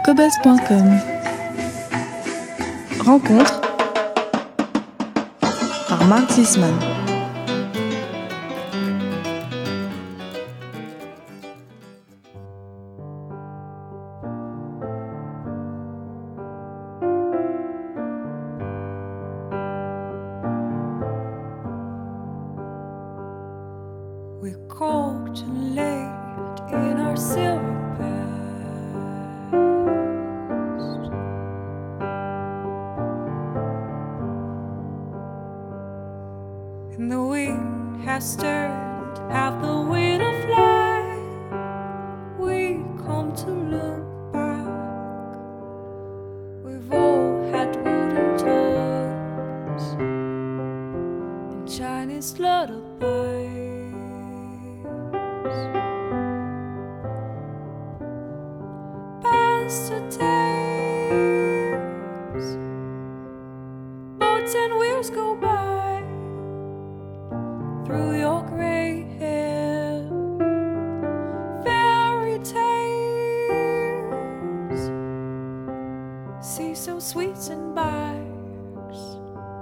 Cobuzz.com. Rencontre par Mark Zisman. We're cold and late in our silver past, and the wind has turned out the wheel of life. We come to look back. We've all had wooden toys and Chinese lullabies. Days, boats and wheels go by through your gray hair. Fairy tales, see so sweets and bags.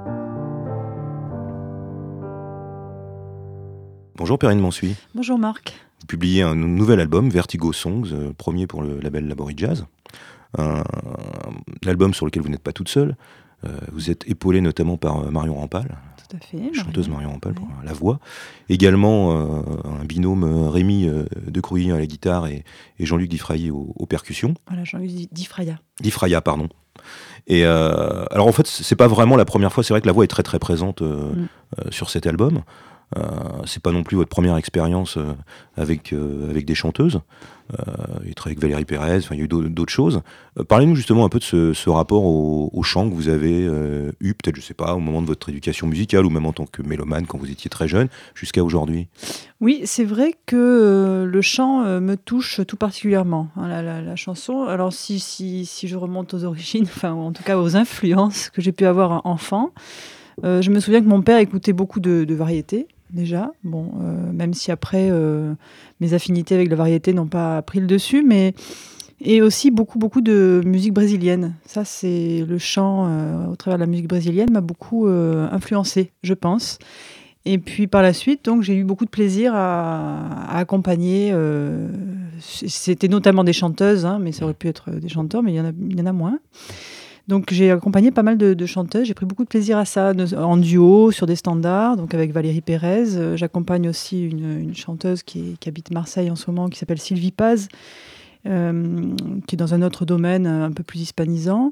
Bonjour Perrine Mansuy. Bonjour Marc. Vous publiez un nouvel album, Vertigo Songs, premier pour le label Laborie Jazz. Un album sur lequel vous n'êtes pas toute seule. Vous êtes épaulée notamment par Marion Rampal, Tout à fait. chanteuse Marion Rampal pour Oui. la voix. Également un binôme Rémi De Crouilly à la guitare et Jean-Luc Diffrailly aux percussions. Voilà, Jean-Luc Diffraya, pardon. Et alors en fait, c'est pas vraiment la première fois. C'est vrai que la voix est très très présente sur cet album. C'est pas non plus votre première expérience avec des chanteuses. Il travaille avec Valérie Pérez, il y a eu d'autres choses. Parlez-nous justement un peu de ce rapport au chant que vous avez eu, peut-être, je sais pas, au moment de votre éducation musicale ou même en tant que mélomane quand vous étiez très jeune, jusqu'à aujourd'hui. Oui, c'est vrai que le chant me touche tout particulièrement, hein, la chanson. Alors si je remonte aux origines, enfin ou en tout cas aux influences que j'ai pu avoir enfant, je me souviens que mon père écoutait beaucoup de variétés. Déjà, bon, même si après mes affinités avec la variété n'ont pas pris le dessus, mais et aussi beaucoup de musique brésilienne. Ça, c'est le chant au travers de la musique brésilienne m'a beaucoup influencée, je pense. Et puis par la suite, donc j'ai eu beaucoup de plaisir à accompagner. C'était notamment des chanteuses, hein, mais ça aurait pu être des chanteurs, mais il y en a moins. Donc j'ai accompagné pas mal de chanteuses, j'ai pris beaucoup de plaisir à ça, en duo, sur des standards, donc avec Valérie Pérez. J'accompagne aussi une chanteuse qui habite Marseille en ce moment, qui s'appelle Sylvie Paz, qui est dans un autre domaine un peu plus hispanisant.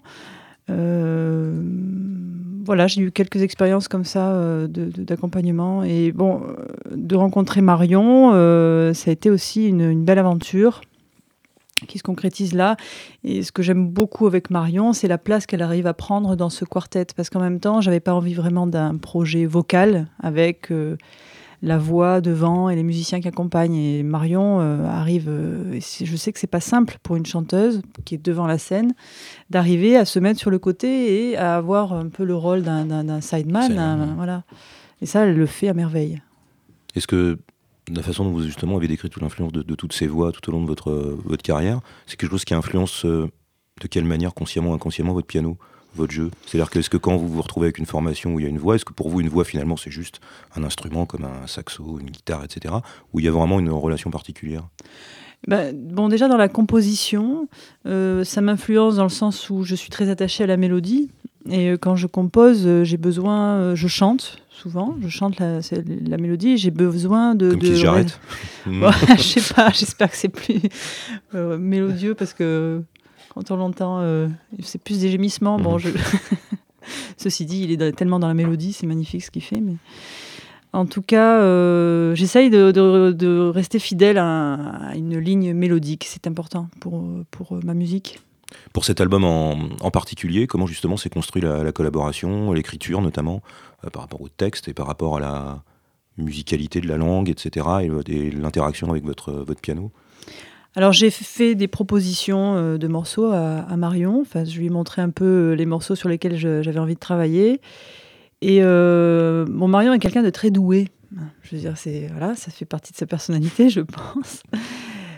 Voilà, j'ai eu quelques expériences comme ça d'accompagnement. Et bon, de rencontrer Marion, ça a été aussi une belle aventure qui se concrétise là. Et ce que j'aime beaucoup avec Marion, c'est la place qu'elle arrive à prendre dans ce quartet. Parce qu'en même temps, j'avais pas envie vraiment d'un projet vocal avec la voix devant et les musiciens qui accompagnent. Et Marion arrive... je sais que c'est pas simple pour une chanteuse qui est devant la scène d'arriver à se mettre sur le côté et à avoir un peu le rôle d'un sideman. Voilà. Et ça, elle le fait à merveille. Est-ce que la façon dont vous justement avez décrit toute l'influence de toutes ces voix tout au long de votre carrière, c'est quelque chose qui influence de quelle manière, consciemment ou inconsciemment, votre piano, votre jeu? C'est-à-dire que est-ce que quand vous vous retrouvez avec une formation où il y a une voix, est-ce que pour vous une voix finalement c'est juste un instrument comme un saxo, une guitare, etc., où il y a vraiment une relation particulière? Bon, déjà dans la composition, ça m'influence dans le sens où je suis très attachée à la mélodie. Et quand je compose, j'ai besoin, je chante souvent, je chante la mélodie, et j'ai besoin de... Comme qui j'arrête. Bon, je sais pas, j'espère que c'est plus mélodieux parce que quand on l'entend, c'est plus des gémissements. Bon, ceci dit, il est tellement dans la mélodie, c'est magnifique ce qu'il fait. Mais en tout cas, j'essaye de rester fidèle à une ligne mélodique. C'est important pour ma musique. Pour cet album en particulier, comment justement s'est construit la collaboration, l'écriture notamment, par rapport au texte et par rapport à la musicalité de la langue, etc., et l'interaction avec votre piano? Alors j'ai fait des propositions de morceaux à Marion. Enfin, je lui ai montré un peu les morceaux sur lesquels j'avais envie de travailler. Et Marion est quelqu'un de très doué. Je veux dire, voilà, ça fait partie de sa personnalité, je pense.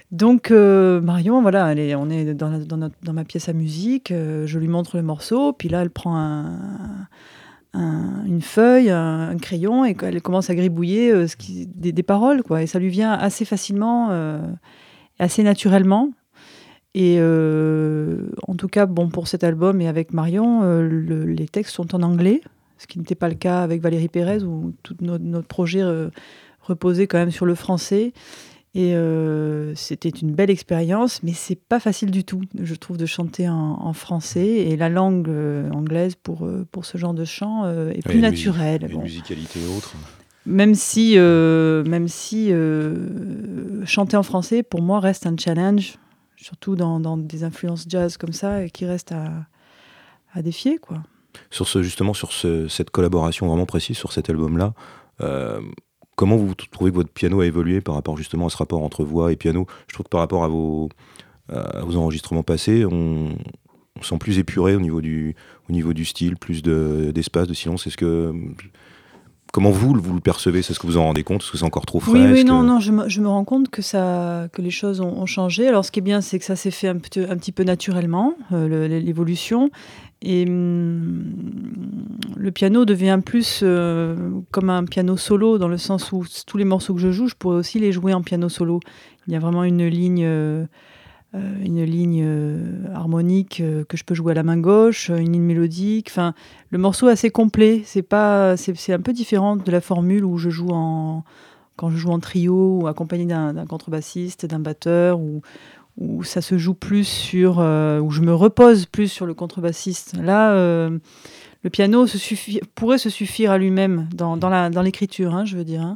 Donc Marion, voilà, on est dans ma pièce à musique, je lui montre le morceau, puis là elle prend une feuille, un crayon, et elle commence à gribouiller des paroles, quoi. Et ça lui vient assez facilement, assez naturellement. Et en tout cas, bon, pour cet album et avec Marion, les textes sont en anglais, ce qui n'était pas le cas avec Valérie Pérez, où tout notre projet reposait quand même sur le français. Et c'était une belle expérience, mais c'est pas facile du tout, je trouve, de chanter en français. Et la langue anglaise pour ce genre de chant est plus naturelle. Une musicalité autre. Même si chanter en français, pour moi, reste un challenge, surtout dans des influences jazz comme ça, et qui reste à défier, quoi. Justement, sur cette collaboration vraiment précise sur cet album-là, comment vous trouvez que votre piano a évolué par rapport justement à ce rapport entre voix et piano? Je trouve que par rapport à vos enregistrements passés, on sent plus épuré au niveau du style, plus d'espace, de silence. Comment vous le percevez? C'est ce que vous en rendez compte? Est-ce que c'est encore trop frais? Oui, non, je me rends compte que les choses ont changé. Alors, ce qui est bien, c'est que ça s'est fait un petit peu naturellement, l'évolution. Et le piano devient plus comme un piano solo, dans le sens où tous les morceaux que je joue, je pourrais aussi les jouer en piano solo. Il y a vraiment une ligne harmonique que je peux jouer à la main gauche, une ligne mélodique. Enfin, le morceau est assez complet. C'est un peu différent de la formule où je joue quand je joue en trio ou accompagné d'un contrebassiste, d'un batteur, où ça se joue plus où je me repose plus sur le contrebassiste. Là, le piano pourrait se suffire à lui-même dans l'écriture, hein, je veux dire.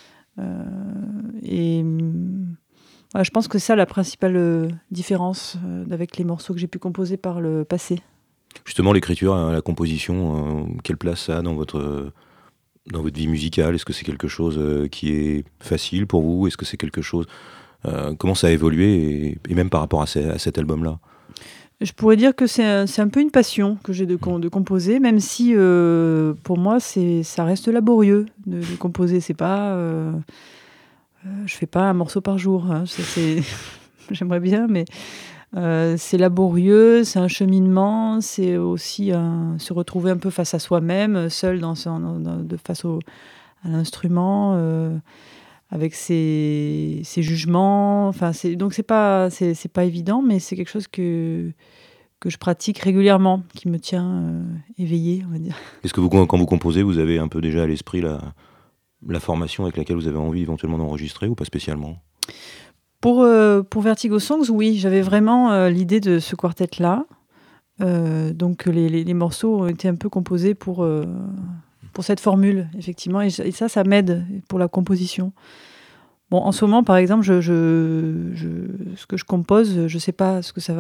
Voilà, je pense que c'est ça la principale différence avec les morceaux que j'ai pu composer par le passé. Justement, l'écriture, la composition, quelle place ça a dans votre vie musicale? Est-ce que c'est quelque chose qui est facile pour vous? Est-ce que c'est quelque chose... comment ça a évolué, et même par rapport à cet album-là? Je pourrais dire que c'est un peu une passion que j'ai de composer, même si pour moi ça reste laborieux de composer. C'est pas, je fais pas un morceau par jour, hein. J'aimerais bien, mais c'est laborieux, c'est un cheminement, c'est aussi se retrouver un peu face à soi-même, seul face à l'instrument. Avec ses jugements, donc c'est pas évident, mais c'est quelque chose que je pratique régulièrement, qui me tient éveillée, on va dire. Est-ce que quand vous composez, vous avez un peu déjà à l'esprit la formation avec laquelle vous avez envie éventuellement d'enregistrer, ou pas spécialement? Pour Vertigo Songs, oui, j'avais vraiment l'idée de ce quartet-là. Donc les morceaux ont été un peu composés pour cette formule, effectivement, et ça m'aide pour la composition. Bon, en ce moment, par exemple, ce que je compose, je ne sais pas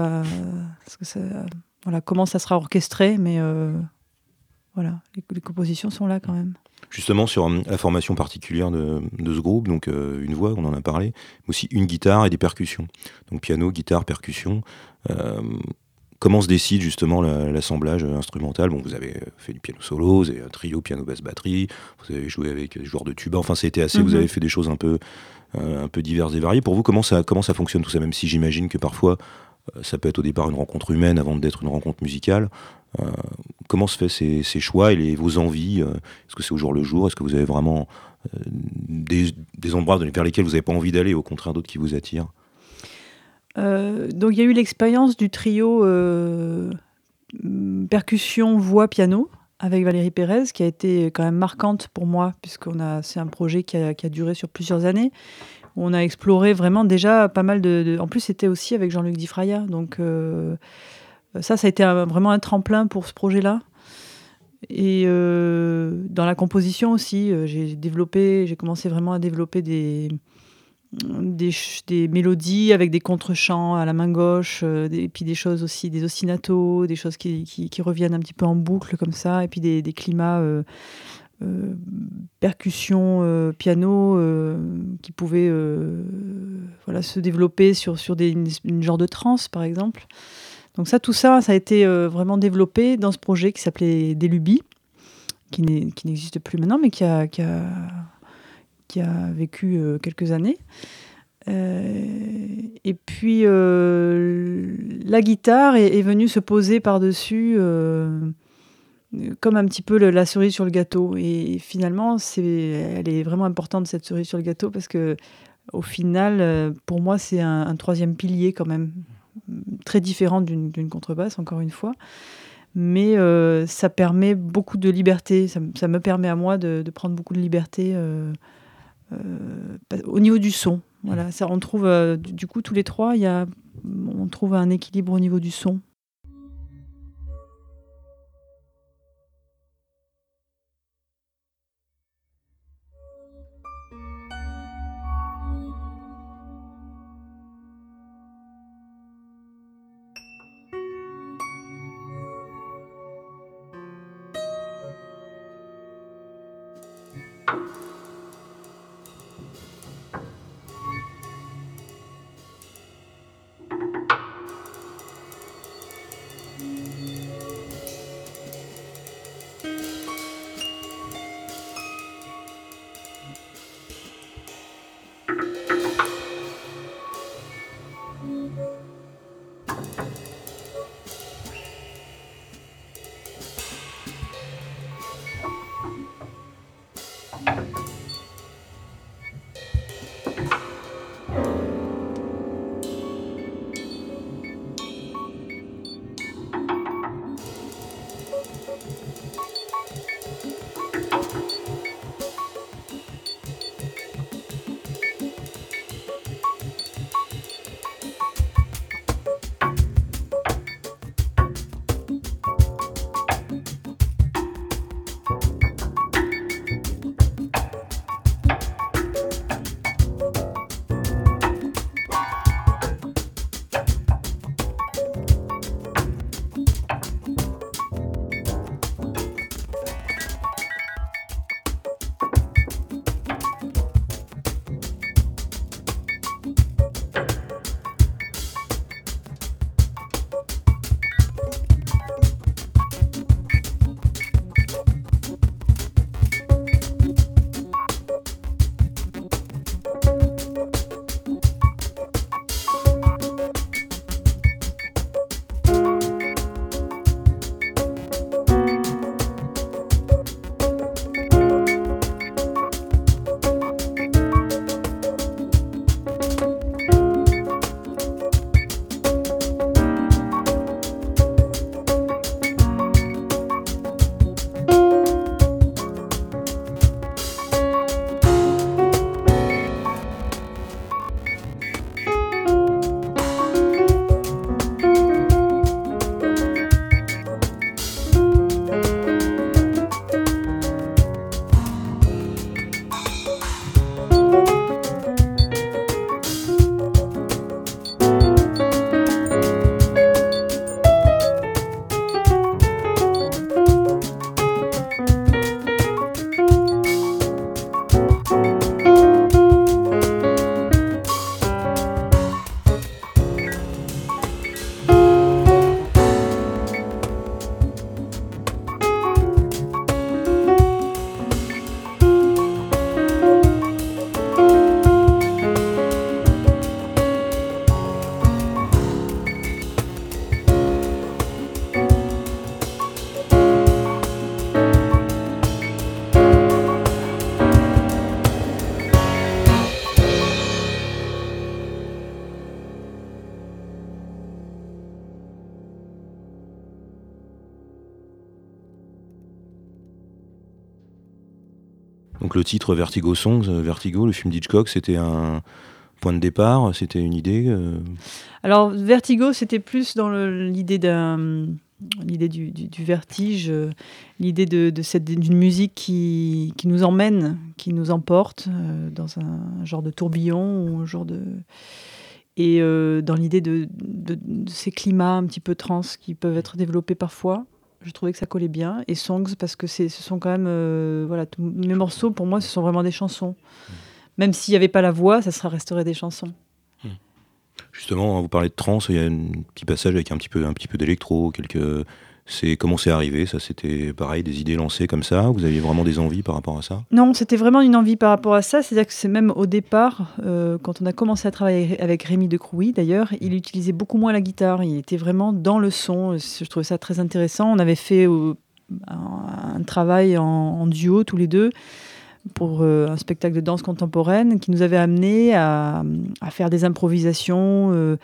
comment ça sera orchestré, mais voilà, les compositions sont là quand même. Justement, sur la formation particulière de ce groupe, donc une voix, on en a parlé, mais aussi une guitare et des percussions. Donc piano, guitare, percussion. Comment se décide justement l'assemblage instrumental? Bon, vous avez fait du piano solo, vous avez un trio, piano, basse, batterie, vous avez joué avec des joueurs de tuba, enfin c'était assez, vous avez fait des choses un peu diverses et variées. Pour vous, comment ça fonctionne tout ça? Même si j'imagine que parfois ça peut être au départ une rencontre humaine avant d'être une rencontre musicale. Comment se fait ces choix et vos envies? Est-ce que c'est au jour le jour? Est-ce que vous avez vraiment des endroits vers lesquels vous n'avez pas envie d'aller, au contraire d'autres qui vous attirent? Donc il y a eu l'expérience du trio percussion, voix, piano avec Valérie Pérez, qui a été quand même marquante pour moi, c'est un projet qui a duré sur plusieurs années, où on a exploré vraiment déjà pas mal en plus c'était aussi avec Jean-Luc Di Fraia, donc ça a été vraiment un tremplin pour ce projet-là. Et dans la composition aussi, j'ai commencé vraiment à développer des mélodies avec des contre-chants à la main gauche, et puis des choses aussi, des ostinatos, des choses qui reviennent un petit peu en boucle comme ça, et puis des climats percussion, piano qui pouvaient se développer sur une genre de trance par exemple. Donc tout ça a été vraiment développé dans ce projet qui s'appelait Délubie, qui n'existe plus maintenant, mais qui a vécu quelques années. Et puis la guitare est venue se poser par-dessus comme un petit peu la cerise sur le gâteau. Et finalement, elle est vraiment importante, cette cerise sur le gâteau, parce que au final, pour moi, c'est un troisième pilier quand même, très différent d'une contrebasse, encore une fois. Mais ça permet beaucoup de liberté. Ça me permet à moi de prendre beaucoup de liberté au niveau du son. Voilà, ça, on trouve, du coup, tous les trois, on trouve un équilibre au niveau du son. Donc le titre Vertigo Songs, Vertigo, le film d'Hitchcock, c'était un point de départ, c'était une idée Alors, Vertigo, c'était plus dans l'idée du vertige, l'idée d'une musique qui nous emmène, qui nous emporte dans un genre de tourbillon ou un genre de... Et dans l'idée de ces climats un petit peu trans qui peuvent être développés parfois. Je trouvais que ça collait bien. Et Songs, parce que ce sont quand même... voilà, tous mes morceaux, pour moi, ce sont vraiment des chansons. Même s'il n'y avait pas la voix, ça resterait des chansons. Justement, vous parlez de trance, il y a un petit passage avec un petit peu d'électro, quelques Comment c'est arrivé? Ça, c'était pareil, des idées lancées comme ça? Vous aviez vraiment des envies par rapport à ça? Non, c'était vraiment une envie par rapport à ça. C'est-à-dire que c'est même au départ, quand on a commencé à travailler avec Rémi de Crouy, d'ailleurs, il utilisait beaucoup moins la guitare. Il était vraiment dans le son. Je trouvais ça très intéressant. On avait fait un travail en duo, tous les deux, pour un spectacle de danse contemporaine qui nous avait amené à faire des improvisations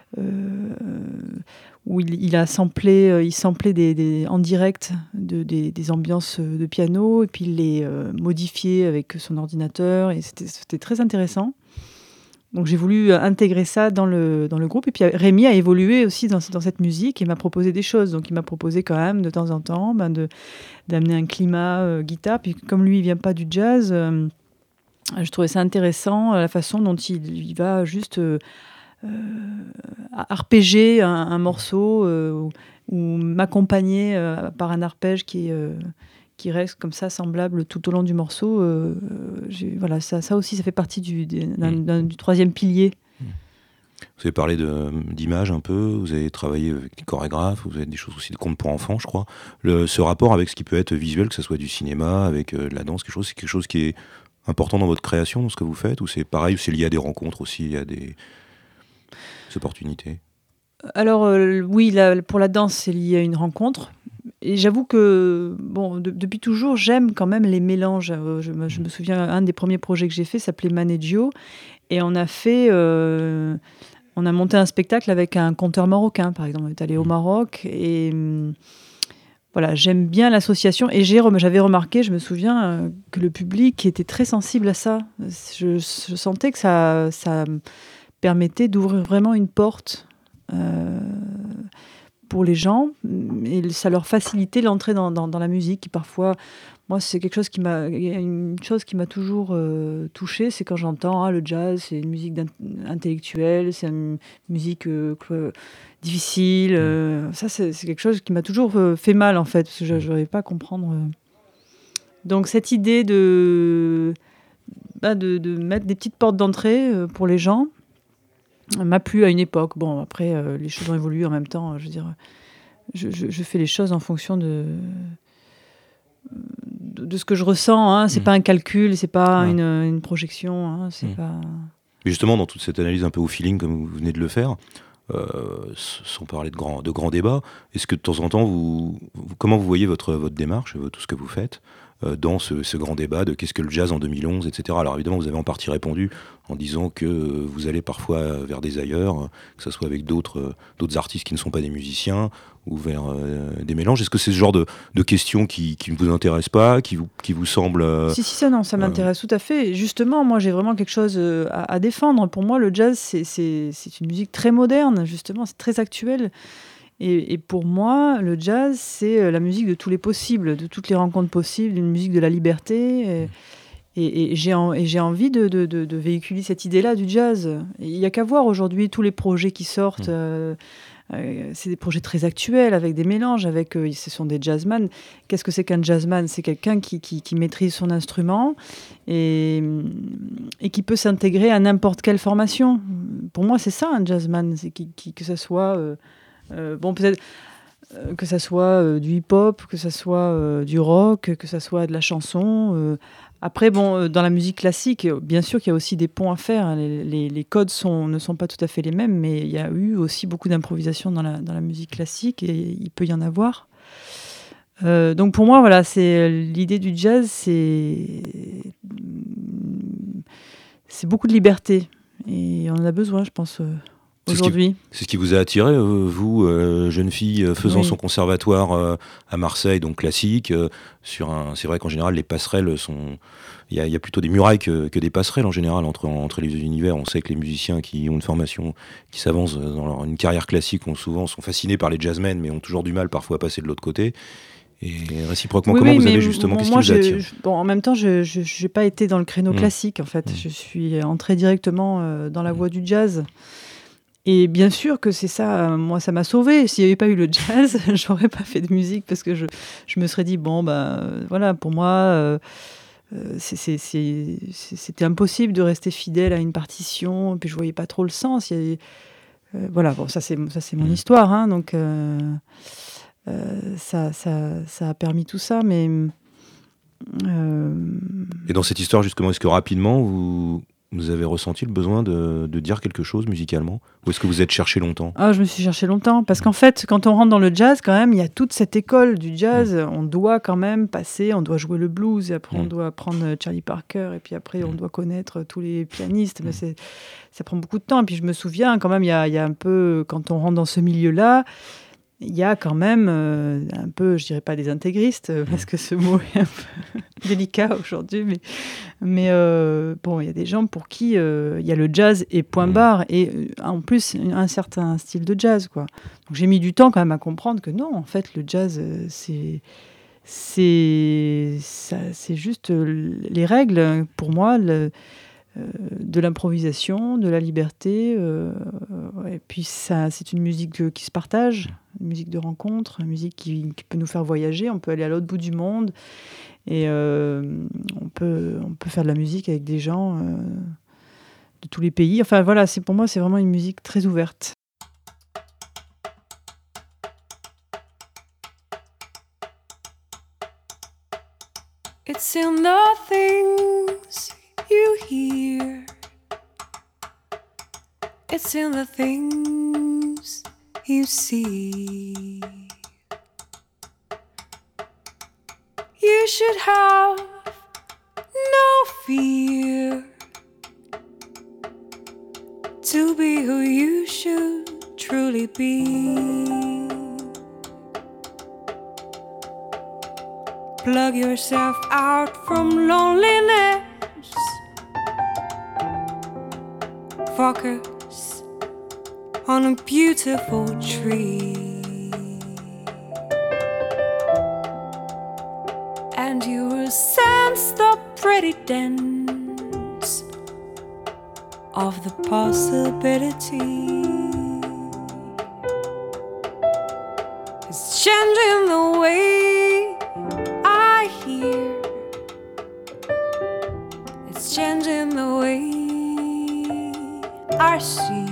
où il samplait en direct des ambiances de piano et puis il les modifiait avec son ordinateur et c'était très intéressant. Donc j'ai voulu intégrer ça dans le groupe. Et puis Rémi a évolué aussi dans cette musique et m'a proposé des choses. Donc il m'a proposé quand même de temps en temps d'amener un climat guitare. Puis comme lui, il ne vient pas du jazz, je trouvais ça intéressant la façon dont il va juste arpéger un morceau ou m'accompagner par un arpège qui reste comme ça semblable tout au long du morceau. Voilà, ça aussi, ça fait partie du troisième pilier. Vous avez parlé d'image un peu, vous avez travaillé avec des chorégraphes, vous avez des choses aussi de contes pour enfants, je crois. Ce rapport avec ce qui peut être visuel, que ce soit du cinéma, avec de la danse, c'est quelque chose qui est important dans votre création, dans ce que vous faites, ou c'est pareil, ou c'est lié à des rencontres aussi, à des opportunités? Alors oui, pour la danse, c'est lié à une rencontre. Et j'avoue que depuis toujours, j'aime quand même les mélanges. Je me souviens, un des premiers projets que j'ai fait s'appelait Manegio. Et on a monté un spectacle avec un conteur marocain, par exemple. On est allé au Maroc. Et voilà, j'aime bien l'association. Et j'avais remarqué, je me souviens, que le public était très sensible à ça. Je sentais que ça permettait d'ouvrir vraiment une porte pour les gens, et ça leur facilitait l'entrée dans la musique. Qui parfois, moi, c'est une chose qui m'a toujours touchée, c'est quand j'entends le jazz, c'est une musique intellectuelle, c'est une musique difficile. Ça, c'est quelque chose qui m'a toujours fait mal, en fait, parce que je n'arrivais pas à comprendre. Donc, cette idée de mettre des petites portes d'entrée pour les gens m'a plu à une époque. Bon, après, les choses ont évolué en même temps. Je veux dire, je fais les choses en fonction de ce que je ressens. Hein. C'est pas un calcul, c'est pas une projection. Hein. C'est pas... Mais justement, dans toute cette analyse un peu au feeling, comme vous venez de le faire, sans parler de grands débats, est-ce que de temps en temps, comment vous voyez votre démarche, tout ce que vous faites dans ce grand débat de qu'est-ce que le jazz en 2011, etc. Alors évidemment, vous avez en partie répondu en disant que vous allez parfois vers des ailleurs, que ce soit avec d'autres artistes qui ne sont pas des musiciens, ou vers des mélanges. Est-ce que c'est ce genre de questions qui ne vous intéressent pas, qui vous semblent... Si, ça m'intéresse tout à fait. Justement, moi, j'ai vraiment quelque chose à défendre. Pour moi, le jazz, c'est une musique très moderne, justement, c'est très actuel. Et pour moi, le jazz, c'est la musique de tous les possibles, de toutes les rencontres possibles, une musique de la liberté. Et j'ai envie de véhiculer cette idée-là du jazz. Il n'y a qu'à voir aujourd'hui tous les projets qui sortent. C'est des projets très actuels, avec des mélanges, ce sont des jazzman. Qu'est-ce que c'est qu'un jazzman? C'est quelqu'un qui maîtrise son instrument et qui peut s'intégrer à n'importe quelle formation. Pour moi, c'est ça, un jazzman. C'est que ça soit... peut-être que ça soit du hip-hop, que ça soit du rock, que ça soit de la chanson. Après, dans la musique classique, bien sûr qu'il y a aussi des ponts à faire. Hein. Les codes ne sont pas tout à fait les mêmes, mais il y a eu aussi beaucoup d'improvisation dans la musique classique et il peut y en avoir. Donc pour moi, voilà, c'est l'idée du jazz, c'est beaucoup de liberté et on en a besoin, je pense. Aujourd'hui. C'est ce qui vous a attiré, vous, jeune fille faisant son conservatoire à Marseille, donc classique. C'est vrai qu'en général, les passerelles sont... Il y a plutôt des murailles que des passerelles en général entre les univers. On sait que les musiciens qui ont une formation, qui s'avancent dans une carrière classique, sont fascinés par les jazzmen, mais ont toujours du mal parfois à passer de l'autre côté. Et réciproquement, comment vous avez justement... Qu'est-ce qui vous attire ? En même temps, je n'ai pas été dans le créneau classique, en fait. Je suis entrée directement dans la voie du jazz. Et bien sûr que c'est ça, moi ça m'a sauvée. S'il n'y avait pas eu le jazz, j'aurais pas fait de musique parce que je me serais dit, voilà, pour moi, c'était impossible de rester fidèle à une partition, puis je voyais pas trop le sens. Voilà, ça c'est mon histoire, hein, donc... ça a permis tout ça, mais... Et dans cette histoire, justement, est-ce que rapidement, vous avez ressenti le besoin de dire quelque chose musicalement ? Ou est-ce que vous êtes cherché longtemps ? Ah, je me suis cherché longtemps, parce qu'en fait, quand on rentre dans le jazz, quand même, il y a toute cette école du jazz. On doit quand même passer, on doit jouer le blues, et après on doit apprendre Charlie Parker, et puis après on doit connaître tous les pianistes, mais ça prend beaucoup de temps. Et puis je me souviens, quand même, il y a un peu, quand on rentre dans ce milieu-là, il y a quand même un peu, je dirais pas des intégristes, parce que ce mot est un peu délicat aujourd'hui, mais bon, il y a des gens pour qui il y a le jazz et point barre, et en plus un certain style de jazz, quoi. Donc j'ai mis du temps quand même à comprendre que non, en fait, le jazz, c'est juste les règles, pour moi, de l'improvisation, de la liberté, et puis ça, c'est une musique qui se partage, une musique de rencontre, une musique qui peut nous faire voyager. On peut aller à l'autre bout du monde, et on peut faire de la musique avec des gens de tous les pays. Enfin voilà, pour moi, c'est vraiment une musique très ouverte. It's in the things you hear. It's in the things you see. You should have no fear to be who you should truly be. Plug yourself out from loneliness. Focus on a beautiful tree, and you will sense the pretty dance of the possibility. It's changing the way I hear. It's changing the way I see.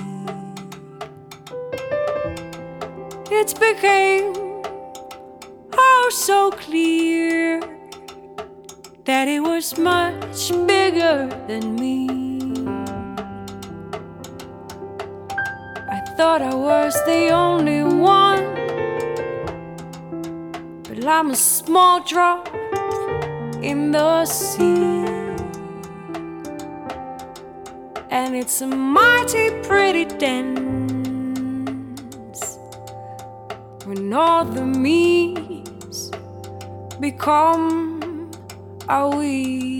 It became oh so clear that it was much bigger than me. I thought I was the only one, but I'm a small drop in the sea. And it's a mighty pretty dance when all the me's become a we.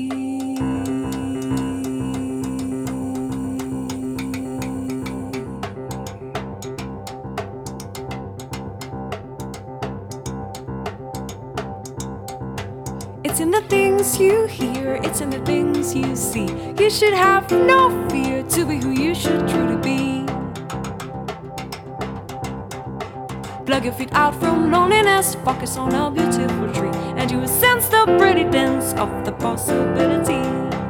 It's in the things you hear, it's in the things you see. You should have no fear to be who you should truly be. Plug your feet out from loneliness, focus on a beautiful tree, and you will sense the pretty dance of the possibility.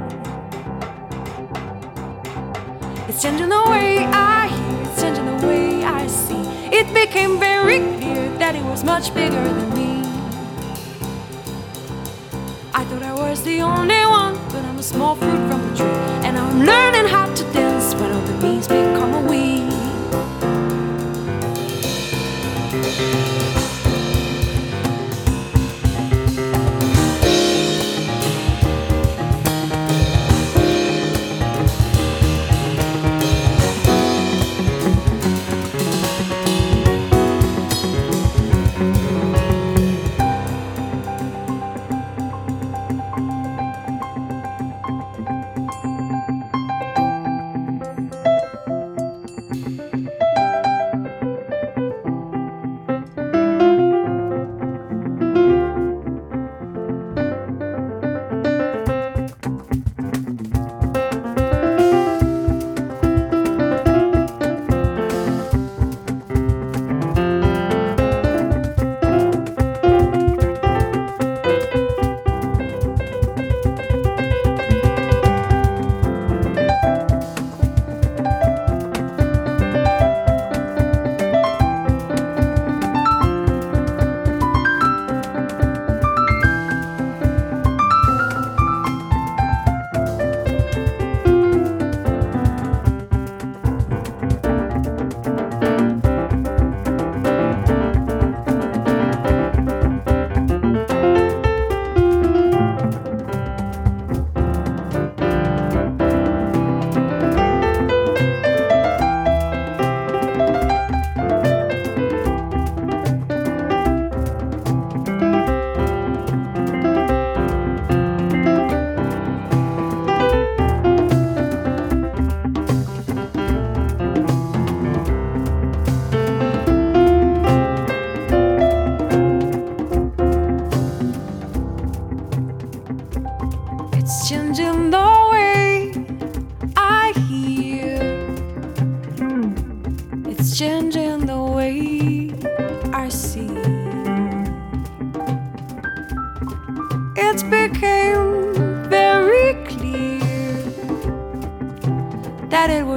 It's changing the way I hear, it's changing the way I see. It became very clear that it was much bigger than me. I thought I was the only one, but I'm a small fruit from the tree, and I'm learning how to dance when all the me's become a we.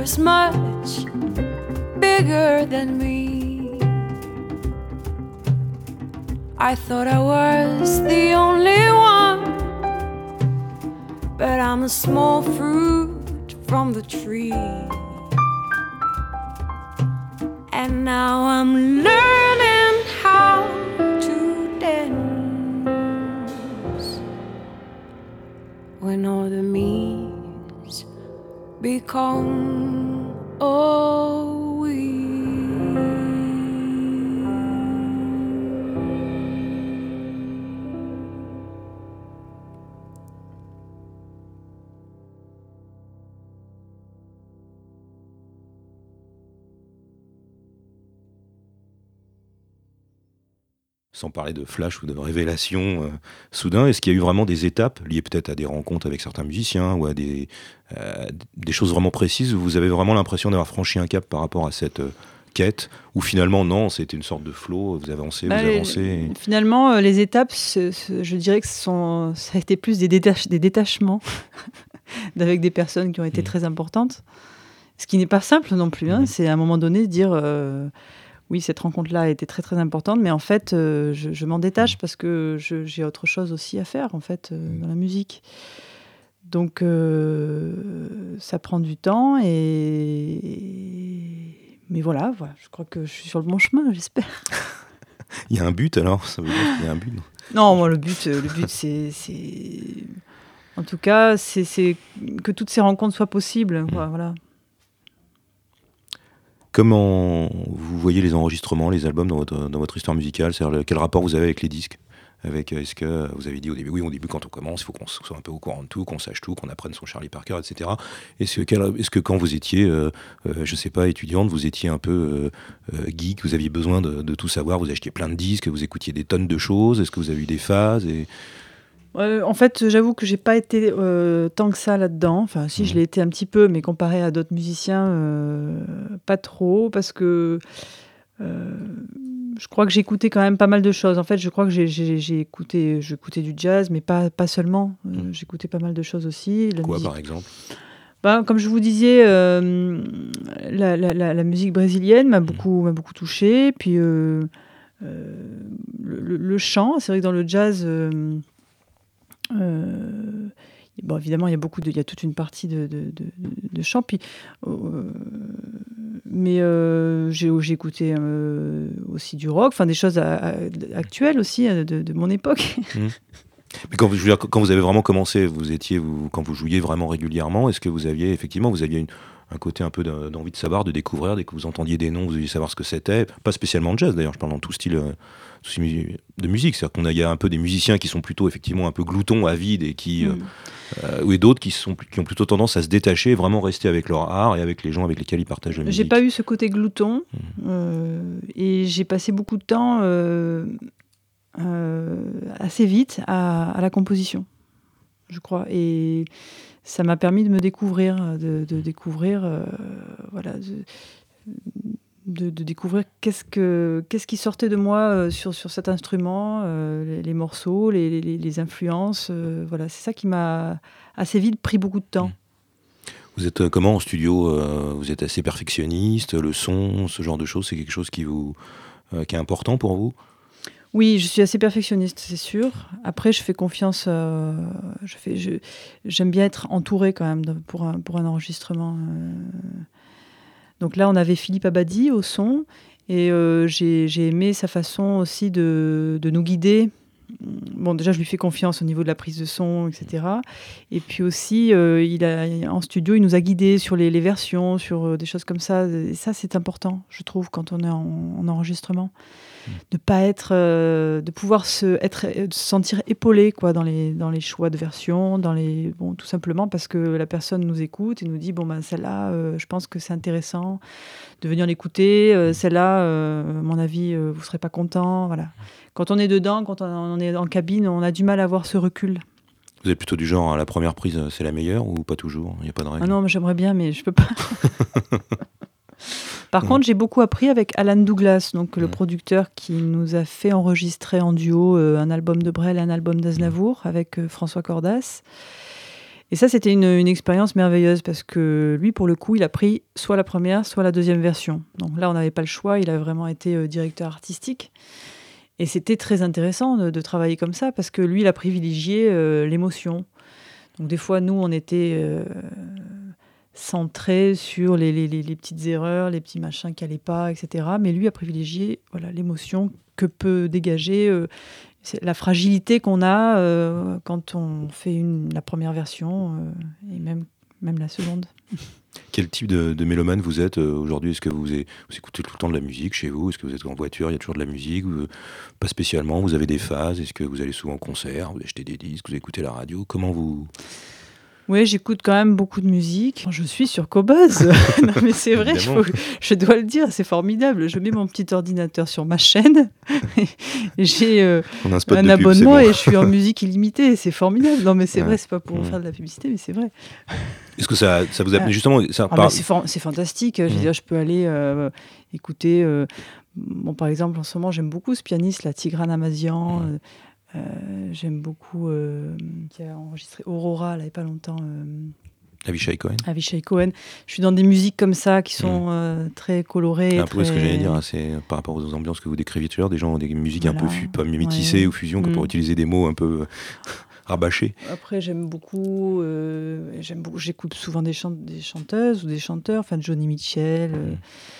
was much bigger than me. I thought I was the only one, but I'm a small fruit from the tree. And now I'm learning how to dance when all the me's become all we. Sans parler de flash ou de révélation soudain, est-ce qu'il y a eu vraiment des étapes liées peut-être à des rencontres avec certains musiciens ou à des choses vraiment précises où vous avez vraiment l'impression d'avoir franchi un cap par rapport à cette quête, ou finalement non, c'était une sorte de flow, vous avancez, vous avancez. Finalement, les étapes, je dirais que ça a été plus des détachements avec des personnes qui ont été très importantes, ce qui n'est pas simple non plus. C'est à un moment donné de dire... oui, cette rencontre-là a été très très importante, mais en fait, je m'en détache parce que j'ai autre chose aussi à faire en fait dans la musique. Donc, ça prend du temps mais voilà, je crois que je suis sur le bon chemin, j'espère. Il y a un but alors, ça veut dire qu'il y a un but. Non, moi, le but, c'est en tout cas, c'est que toutes ces rencontres soient possibles. Voilà. Comment vous voyez les enregistrements, les albums dans votre histoire musicale? C'est-à-dire, quel rapport vous avez avec les disques? Est-ce que vous avez dit au début quand on commence, il faut qu'on soit un peu au courant de tout, qu'on sache tout, qu'on apprenne son Charlie Parker, etc. Est-ce que quand vous étiez, je sais pas, étudiante, vous étiez un peu geek, vous aviez besoin de tout savoir, vous achetiez plein de disques, vous écoutiez des tonnes de choses? Est-ce que vous avez eu des phases En fait, j'avoue que j'ai pas été tant que ça là-dedans. Enfin, si, je l'ai été un petit peu, mais comparé à d'autres musiciens, pas trop, parce que je crois que j'écoutais quand même pas mal de choses. En fait, je crois que j'écoutais du jazz, mais pas seulement. J'écoutais pas mal de choses aussi. Quoi, par exemple? Comme je vous disais, la musique brésilienne m'a beaucoup touchée. Puis le chant, c'est vrai que dans le jazz... évidemment, il y a toute une partie de chant, puis, mais j'ai écouté aussi du rock, des choses actuelles aussi de mon époque. Mais quand vous avez vraiment commencé, quand vous jouiez vraiment régulièrement, est-ce que vous aviez un côté un peu d'envie de savoir, de découvrir, dès que vous entendiez des noms, vous vouliez savoir ce que c'était? Pas spécialement de jazz d'ailleurs, je parle dans tout style de musique. C'est-à-dire qu'il y a un peu des musiciens qui sont plutôt effectivement un peu gloutons, avides, et et d'autres qui ont plutôt tendance à se détacher et vraiment rester avec leur art et avec les gens avec lesquels ils partagent la musique. J'ai pas eu ce côté glouton, et j'ai passé beaucoup de temps assez vite à la composition, je crois, et ça m'a permis de me découvrir, de découvrir qu'est-ce qui sortait de moi sur cet instrument, les morceaux, les influences. C'est ça qui m'a assez vite pris beaucoup de temps. Vous êtes comment en studio? Vous êtes assez perfectionniste? Le son, ce genre de choses, c'est quelque chose qui est important pour vous? Oui, je suis assez perfectionniste, c'est sûr. Après, je fais confiance. J'aime bien être entourée quand même pour un enregistrement. Donc là, on avait Philippe Abadi au son, et j'ai aimé sa façon aussi de nous guider. Bon, déjà, je lui fais confiance au niveau de la prise de son, etc. Et puis aussi, en studio, il nous a guidés sur les versions, sur des choses comme ça. Et ça, c'est important, je trouve, quand on est en enregistrement. De pouvoir se sentir épaulé quoi, dans les choix de version, tout simplement parce que la personne nous écoute et nous dit celle-là, je pense que c'est intéressant de venir l'écouter, celle-là, à mon avis, vous ne serez pas content. Voilà. Quand on est dedans, quand on est en cabine, on a du mal à avoir ce recul. Vous êtes plutôt du genre, à la première prise, c'est la meilleure, ou pas toujours? Il n'y a pas de règle? Ah non, j'aimerais bien, mais je ne peux pas. Par contre, j'ai beaucoup appris avec Alan Douglas, donc le producteur qui nous a fait enregistrer en duo un album de Brel et un album d'Aznavour avec François Cordas. Et ça, c'était une expérience merveilleuse parce que lui, pour le coup, il a pris soit la première, soit la deuxième version. Donc là, on n'avait pas le choix. Il a vraiment été directeur artistique. Et c'était très intéressant de travailler comme ça parce que lui, il a privilégié l'émotion. Donc des fois, nous, on était centrés sur les petites erreurs, les petits machins qui n'allaient pas, etc. Mais lui a privilégié l'émotion que peut dégager c'est la fragilité qu'on a quand on fait la première version et même la seconde. Quel type de mélomane vous êtes aujourd'hui? Est-ce que vous écoutez tout le temps de la musique chez vous? Est-ce que vous êtes en voiture, il y a toujours de la musique? Pas spécialement, vous avez des phases? Est-ce que vous allez souvent en concert? Vous achetez des disques? Vous écoutez la radio? Comment vous... Oui, j'écoute quand même beaucoup de musique. Je suis sur Qobuz. Non, mais c'est vrai, je dois le dire, c'est formidable. Je mets mon petit ordinateur sur ma chaîne. J'ai un abonnement et je suis en musique illimitée. C'est formidable. Non, mais c'est vrai, c'est pas pour faire de la publicité, mais c'est vrai. Est-ce que ça vous a justement... C'est fantastique. Je veux dire, je peux aller écouter... par exemple, en ce moment, j'aime beaucoup ce pianiste, Tigran Amazian. J'aime beaucoup qui a enregistré Aurora là, il n'y a pas longtemps. Avishai Cohen. Je suis dans des musiques comme ça qui sont très colorées. Un peu ce que j'allais dire, c'est par rapport aux ambiances que vous décriviez tout à l'heure, des gens ont des musiques un peu pas métissées ou fusion, pour utiliser des mots un peu rabâchés. Après, j'aime beaucoup, j'écoute souvent des chanteuses ou des chanteurs, enfin Johnny Mitchell.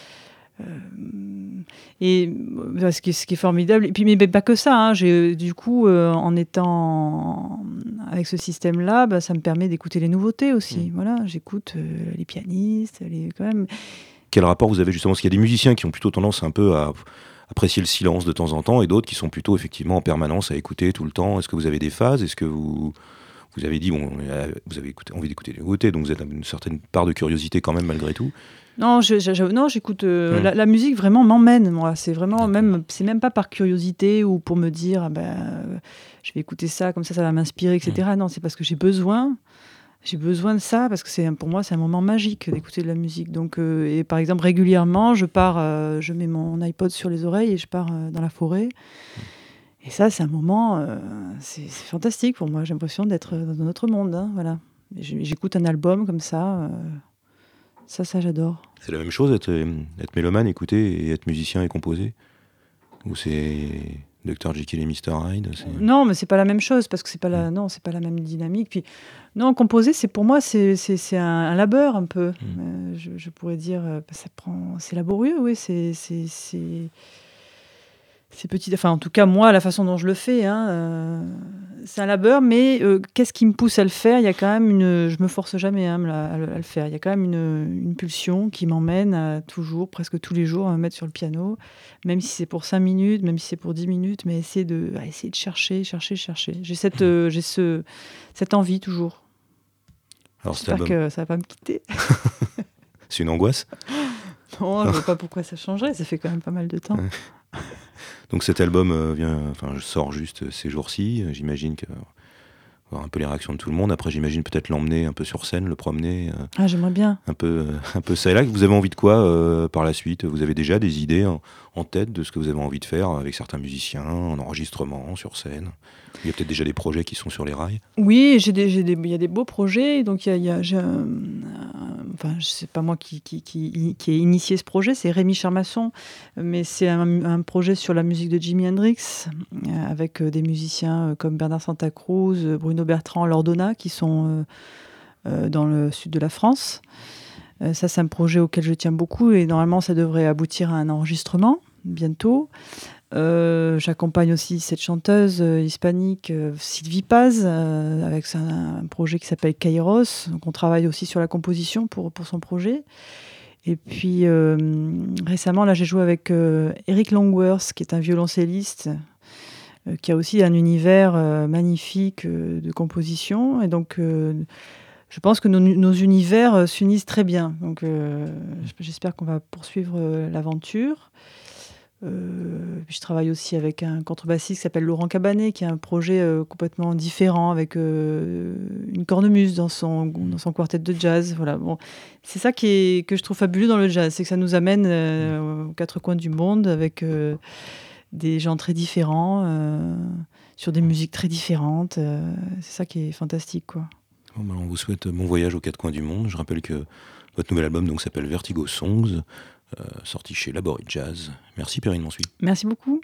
Et ce qui est formidable, et puis mais pas que ça, hein, du coup en étant avec ce système là, ça me permet d'écouter les nouveautés aussi. Voilà, j'écoute les pianistes, quand même. Quel rapport vous avez justement? Parce qu'il y a des musiciens qui ont plutôt tendance un peu à apprécier le silence de temps en temps, et d'autres qui sont plutôt effectivement en permanence à écouter tout le temps. Est-ce que vous avez des phases? Est-ce que vous avez dit, vous avez envie d'écouter les nouveautés, donc vous êtes une certaine part de curiosité quand même malgré tout? Non, j'écoute. La musique vraiment m'emmène, moi. C'est vraiment c'est même pas par curiosité ou pour me dire, je vais écouter ça, comme ça va m'inspirer, etc. Non, c'est parce que j'ai besoin de ça, parce que pour moi, c'est un moment magique d'écouter de la musique. Donc, et par exemple, régulièrement, je mets mon iPod sur les oreilles et je pars dans la forêt. Et ça, c'est un moment, c'est fantastique pour moi. J'ai l'impression d'être dans un autre monde. Hein, voilà. J'écoute un album comme ça. Ça, j'adore. C'est la même chose, être mélomane, écouter, et être musicien et composer? Ou c'est Dr. Jekyll et Mr. Hyde? Non, mais c'est pas la même chose, parce que c'est pas la même dynamique. Puis, non, composer, pour moi, c'est un labeur un peu. Je pourrais dire, c'est laborieux, oui, c'est petit, enfin en tout cas moi la façon dont je le fais, c'est un labeur, mais qu'est-ce qui me pousse à le faire? Il y a quand même je me force jamais à le faire. Il y a quand même une pulsion qui m'emmène à presque tous les jours, à me mettre sur le piano, même si c'est pour 5 minutes, même si c'est pour 10 minutes, mais essayer de chercher. J'ai cette envie toujours. Alors, j'espère que ça va pas me quitter. C'est une angoisse? Non, je vois pas pourquoi ça changerait, ça fait quand même pas mal de temps. Donc cet album sort juste ces jours-ci. J'imagine qu'il va y avoir un peu les réactions de tout le monde. Après, j'imagine peut-être l'emmener un peu sur scène, le promener. J'aimerais bien. Un peu ça et là. Vous avez envie de quoi par la suite? Vous avez déjà des idées en tête de ce que vous avez envie de faire avec certains musiciens, en enregistrement, sur scène? Il y a peut-être déjà des projets qui sont sur les rails? Oui, il y a des beaux projets. Donc c'est pas moi qui ai initié ce projet, c'est Rémi Charmasson, mais c'est un projet sur la musique de Jimi Hendrix, avec des musiciens comme Bernard Santa Cruz, Bruno Bertrand, Lordona, qui sont dans le sud de la France. Ça, c'est un projet auquel je tiens beaucoup, et normalement, ça devrait aboutir à un enregistrement bientôt. J'accompagne aussi cette chanteuse hispanique Sylvie Paz avec un projet qui s'appelle Kairos. Donc on travaille aussi sur la composition pour son projet. Et puis récemment, là, j'ai joué avec Eric Longworth, qui est un violoncelliste qui a aussi un univers magnifique de composition. Et donc je pense que nos univers s'unissent très bien. Donc j'espère qu'on va poursuivre l'aventure. Je travaille aussi avec un contrebassiste qui s'appelle Laurent Cabanet, qui a un projet complètement différent avec une cornemuse dans son quartet de jazz. Voilà. Bon, c'est ça que je trouve fabuleux dans le jazz, c'est que ça nous amène aux quatre coins du monde avec des gens très différents, sur des musiques très différentes. C'est ça qui est fantastique, quoi. Bon, ben, on vous souhaite bon voyage aux quatre coins du monde. Je rappelle que votre nouvel album donc, s'appelle Vertigo Songs, sorti chez Laborie Jazz. Merci Perrine Mansuy. Merci beaucoup.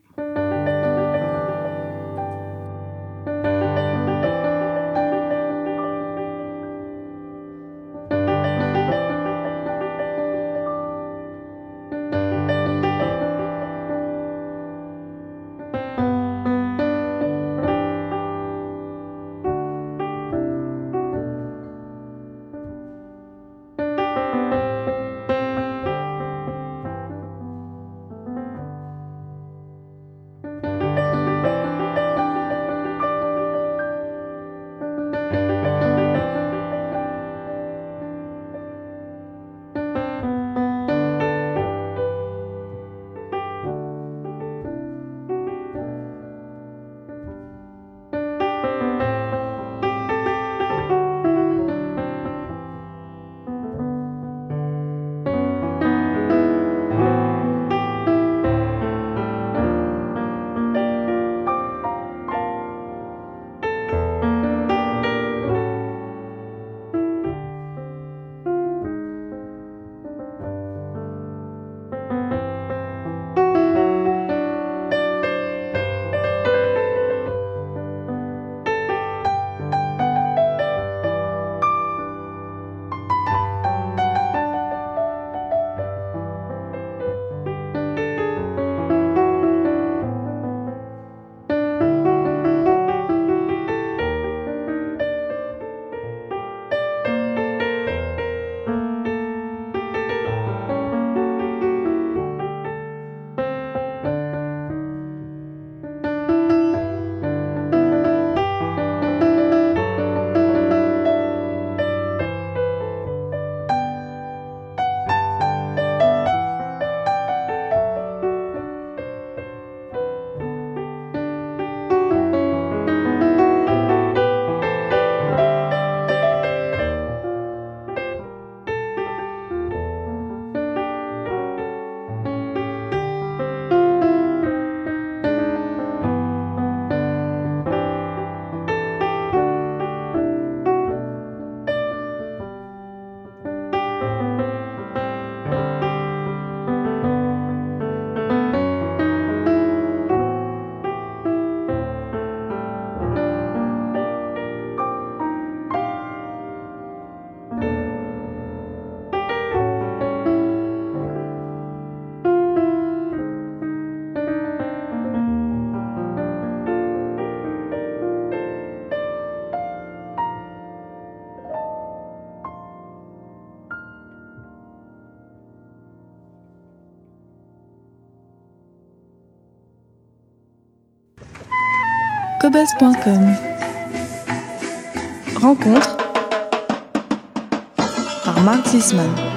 Cobuzz.com. Rencontre par Marc Zisman.